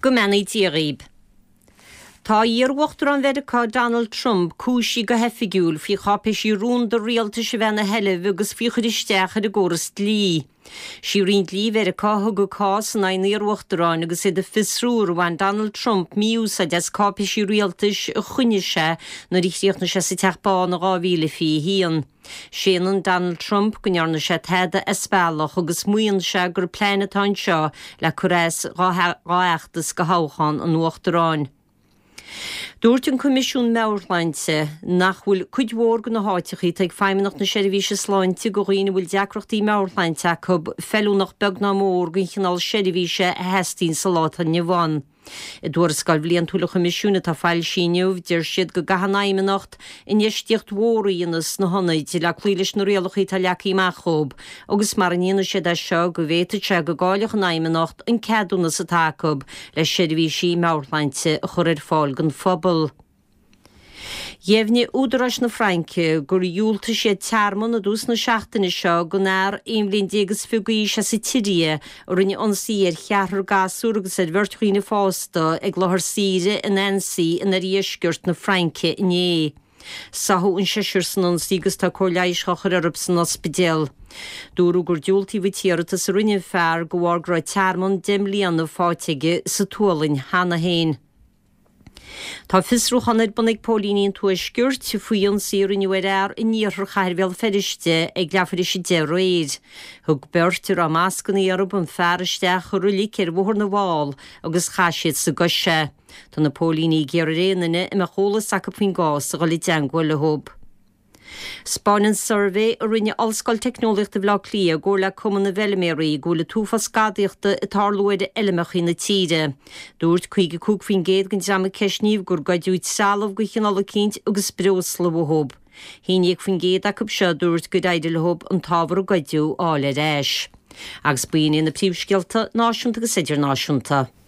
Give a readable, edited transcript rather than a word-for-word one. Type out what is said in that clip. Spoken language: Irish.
Go manaí díríb. Tá íorhachtar an Mheiriceá Donald Trump cúisí go hefigiúil fí chapis í rún do rialta se bhena heileh agus fíchadisteach a góras lí. Sí rion lí Mheiriceá thug go cás na íorhachtarán agus iad a fisrúr bhain Donald Trump miús a des capis í rialtas a chuine se na ríchtíochna se sa teachbáin a gáhíle fí hían. Séanan Donald Trump gonnearna se teada espálach agus muon se gur pléinetáin seo le choréis ráachtas go háchan an uachtarán. Dúirt an Comisiún Meabharthlainte nach bhfuil cuidmhór go na háitichaí ag feimimnach na seirbhíse sláinte go riine bhfuil deacrochtaí Meabharthlainte cub fellúnach beg na mór gon chinál seirbhíse a heistín sa láta nebhain. I dúir scail bblion túla Comisiúna tá fáil síneamh deir siad go gahanaimenacht in isteocht mhóraíonas na honnaid le clúilis na réalachaí tá leacaí meachób, agus mar an íana siad seo go bhéiteite go gáileach an aimenacht an ceadúna sa tácub le seirbhísí Meabharthlainte a chur ar fáil gan phobal. Dhéimhne údarás na Fraince gur dúilta sé tearman a dús na seachtainna seo go nár éimlíon dégus fugaí se sa tiria ó rinne ansaí ar chearthar gasú agus ar bhirtchaoine fásta ag láthar síre in ansaí in ar iascuirt na Fraince inné. Sathú an seisiir san ansaí agus tá comhléisceachar arab san ospidéal. Dúrú gur dúiltaí bhtíarta sa rinne fearr go bhhar gra tearman 10 bliana fáteige sa tualainn hana héin. Tá fisrúchanid bunig pólíníon tú isciúirt faoin síúrin ar in níorthar chairbhéal feriste ag leafariisi de réid. Thug beirtir a máscaní arab an fearisteach chu rulik ar bhór na bháil agus chaisiad sa goise. Tá na pólíní géar réanaine i me chola sacaphaoin gás a gáil deanghfuil le thub. Spáinn survey a rinne allscoil technoliachta bhlá clia ggóir le cumanna bheileméirí ggóla túfas scadaíochta i tarlóide eilemeach na tíide. Dúirt chuige cúgfaoin géad gan deama ceisníomh gur gaidiúid salamh go chinál cinnt agus breos le bhthób. Híníag faoin géad acu seo dúirt go daidir le thób an tábhar gaidiú ála réis. Agus buíon na príomhscialta náisiúnta agus idirnáisiúnta.